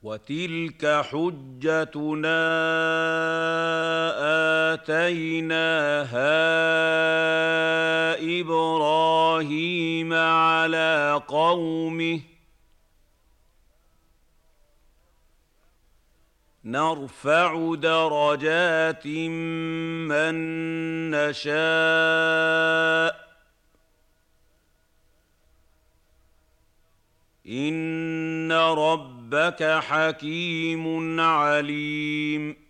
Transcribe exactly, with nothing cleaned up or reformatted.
وَتِلْكَ حُجَّتُنَا آتَيْنَاهَا إِبْرَاهِيمَ عَلَىٰ قَوْمِهِ ۚ نَرْفَعُ دَرَجَاتٍ مَّن نَّشَاءُ ۗ إِنَّ رَبَّكَ حَكِيمٌ عَلِيمٌ